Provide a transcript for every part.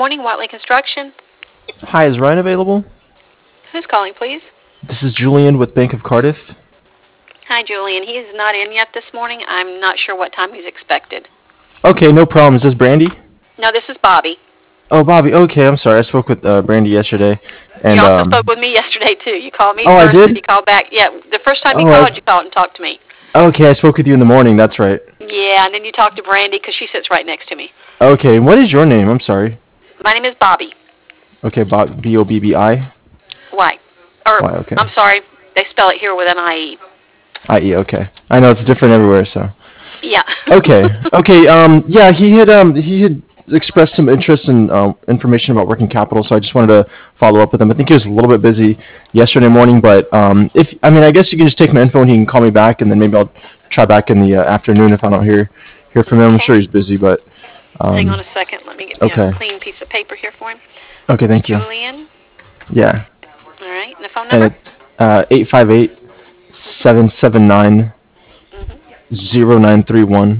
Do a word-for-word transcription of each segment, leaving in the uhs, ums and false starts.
morning, Watley Construction. Hi, is Ryan available? Who's calling, please? This is Julian with Bank of Cardiff. Hi, Julian. He is not in yet this morning. I'm not sure what time he's expected. Okay, no problem. Is this Brandy? No, this is Bobby. Oh, Bobby. Okay, I'm sorry. I spoke with uh, Brandy yesterday, You and also um. spoke with me yesterday, too. You called me Oh, I first, and did. you called back. Yeah, the first time you Oh, called, you I. called and talked to me. Okay, I spoke with you in the morning. That's right. Yeah, and then you talked to Brandy because she sits right next to me. Okay, what is your name? I'm sorry. My name is Bobby. Okay, Bob. B O B B I. Why? Or, Why? Okay. I'm sorry, they spell it here with an I E. I E. Okay. I know it's different everywhere, so. Yeah. Okay. Okay. Um. Yeah. He had. Um. He had expressed some interest in um, information about working capital, so I just wanted to follow up with him. I think he was a little bit busy yesterday morning, but um. If I mean, I guess you can just take my info and he can call me back, and then maybe I'll try back in the uh, afternoon if I don't hear hear from him. I'm sure Okay. he's busy, but Hang on um. a second. Let me get me a Okay. clean piece of paper here for him. Okay. Thank you. Julian. Yeah. All right. And the phone And number? it's uh eight five eight seven seven nine Mm-hmm. zero nine three one.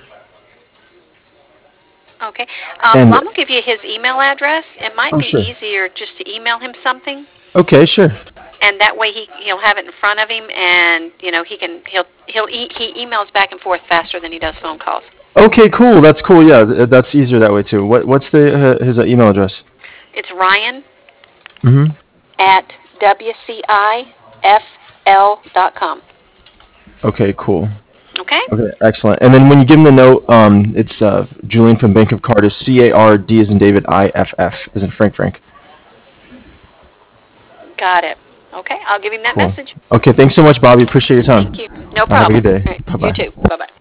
Okay. Um, And well, I'm going to give you his email address. It might oh be sure. easier just to email him something, Okay. Sure. and that way he he'll have it in front of him, and you know he can he'll he'll e- he emails back and forth faster than he does phone calls. Okay, cool. That's cool. Yeah, th- that's easier that way too. What what's the uh, his uh, email address? It's Ryan Mm-hmm. at w c i f l dot com. Okay, cool. Okay. Okay, excellent. And then when you give him the note, um, it's uh, Julian from Bank of Cardiff, C A R D as in David, I F F as in Frank Frank. Got it. Okay. I'll give him that Cool. message. Okay, thanks so much, Bobby. Appreciate your time. Thank you. No Uh, have a problem. good day. All right. Bye You bye. too. Bye bye.